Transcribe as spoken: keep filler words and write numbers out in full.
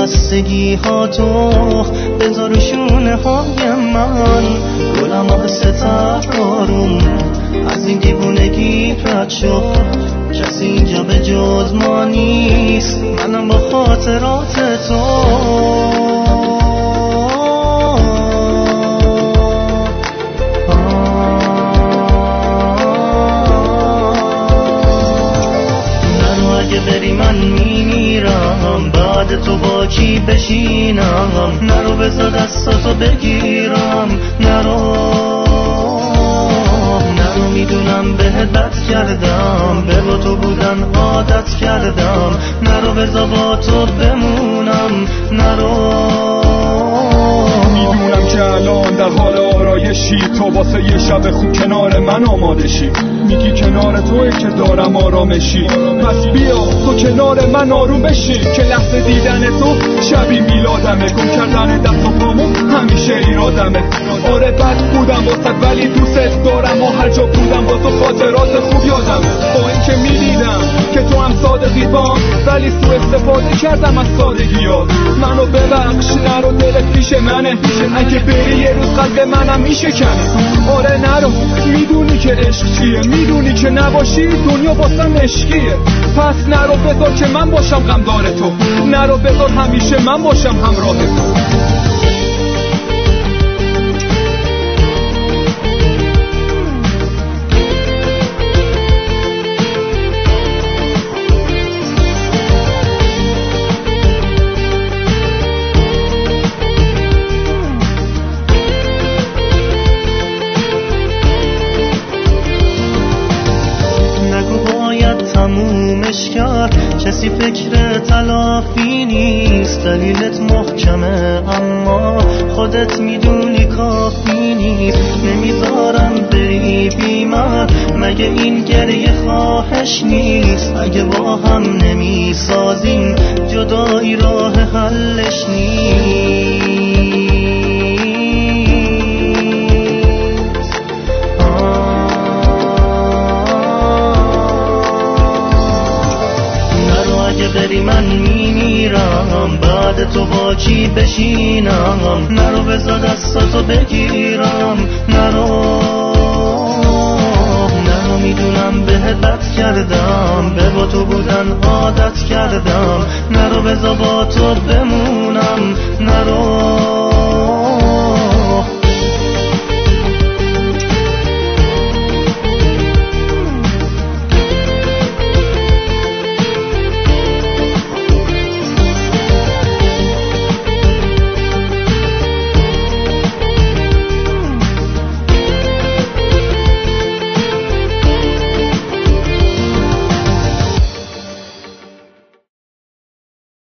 خستگی ها تو بذار شونه های من، گلم آهسته آروم از این دیوونگی رد شو. کسی اینجا به جز ما نیست، منم با خاطرات تو. بری من میمیرم، بعد تو با کی بشینم؟ نرو بذار دستاتو بگیرم، نرو نرو میدونم بهت بد کردم، به با تو بودن عادت کردم، نرو بذار با تو بمونم، نرو. میدونم که الان در حال آرایشی، تو واسه یه شب خوب کنار من آماده شی. میگی کنار توی که دارم آرامشی، پس بیا تو کنار من آروم بشی که لحظه دیدن تو شبی میلادمه. گم کردن دست و پامو همیشه ایرادمه. آره بد بودم واسه ولی دوست دارم و هر جا بودم با تو خاطرات خوب یادمه. با این که میدیدم که تو هم صادقی بام، ولی سوء استفاده کردم از سادگیات. منو ببخش، نرو دلت پیش منه، اگه بری یه روز قلب منم میشکنه. آره نرو، میدونی که عشق چیه، میدونی که نباشی دنیا واسم عشقیه. پس نرو بذار که من باشم غمدار تو، نرو بذار همیشه من باشم همراه تو. تمومش کرد، کسی فکر تلافی نیست. دلیلت محکمه اما خودت میدونی کافی نیست. نمیذارم بری بی من، مگه این گریه خواهش نیست؟ اگه با هم نمیسازیم جدایی راه حلش نیست. بری من میمیرم، بعد تو با کی بشینم؟ نرو بذار دستاتو بگیرم، نرو نرو میدونم بهت بد کردم، به با تو بودن عادت کردم، نرو بذار با تو بمونم، نرو.